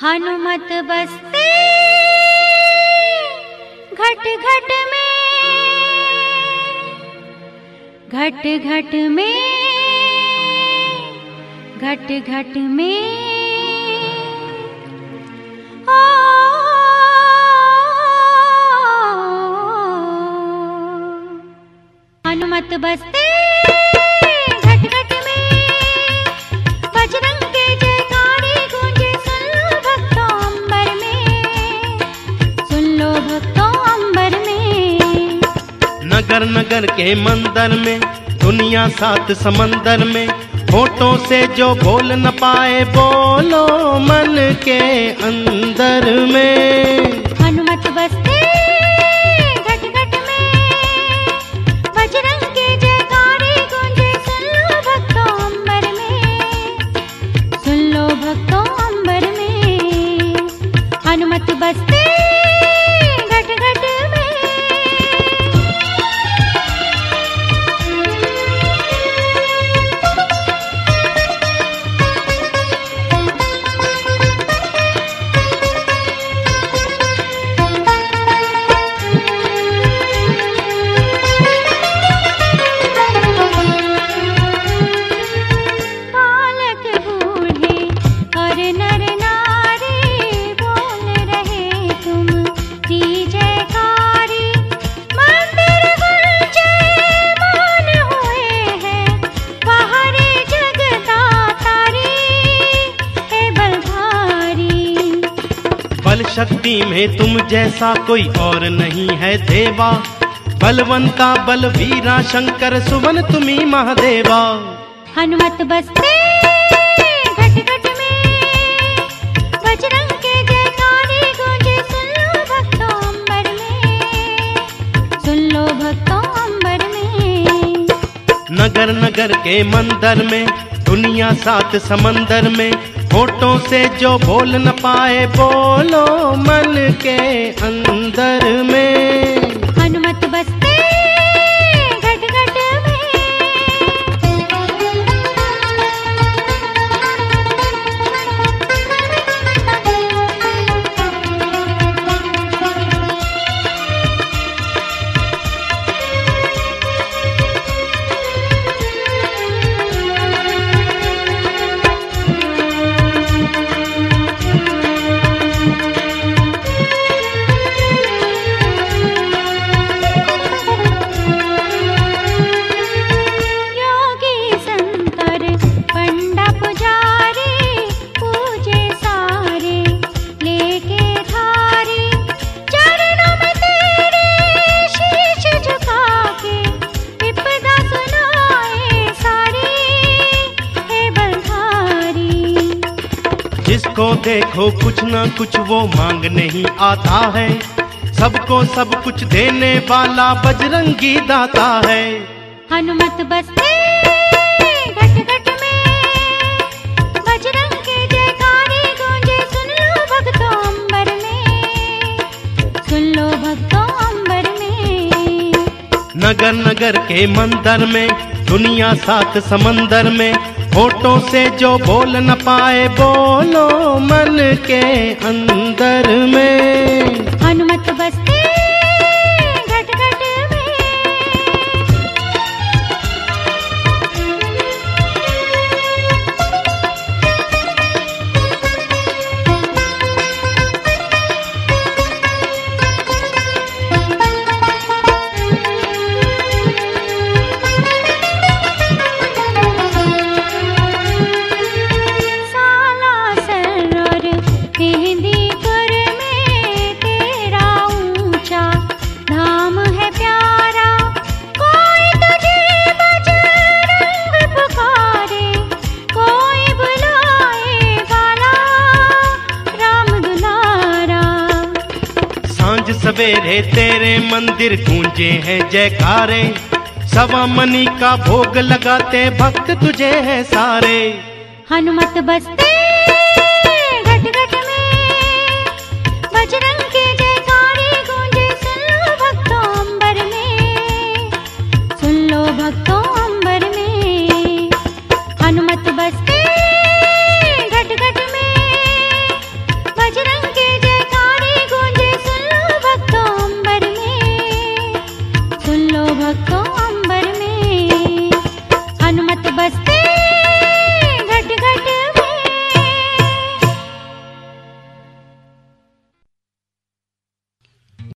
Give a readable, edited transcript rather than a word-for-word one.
हनुमत बसते घट घट में, घट घट में, घट घट में। हनुमत बसते घट घट में, बजरंग के जयकारे गूंजे। सुन लो भक्तों अंबर में, सुन लो भक्तों अंबर में। नगर नगर के मंदिर में, दुनिया सात समंदर में, होठों से जो बोल न पाए बोलो मन के अंदर में। हनुमत बसते घट घट में, बजरंग के जयकारे गूंजे। सुन लो भक्तों अंबर में, सुन लो भक्तों अंबर में। हनुमत बसते घट घट में। बल शक्ति में तुम जैसा कोई और नहीं है देवा, बलवंत का बलवीरा शंकर सुवन तुम्ही महादेवा। हनुमत बसते घट घट में, बजरंग के जयकारे गूंजे। सुन लो भक्तों अंबर में, सुन लो भक्तों अंबर में। नगर नगर के मंदिर में, दुनिया सात समंदर में, होठों से जो बोल न पाए बोलो मन के अंदर में। हनुमत बसते घट घट में। जिसको देखो कुछ ना कुछ वो मांग नहीं आता है, सबको सब कुछ देने वाला बजरंगी दाता है। हनुमत बसते घट घट में, बजरंग के जयकारे गूंजे। सुन लो भक्तों अंबर में, सुन लो भक्तों अंबर में। नगर नगर के मंदिर में, दुनिया सात समंदर में, होठों से जो बोल न पाए बोलो मन के अंदर में। हनुमत बसते घट घट में। सवेरे तेरे मंदिर गूंजे हैं जयकारे, सवा मनी का भोग लगाते भक्त तुझे है सारे। हनुमत बसते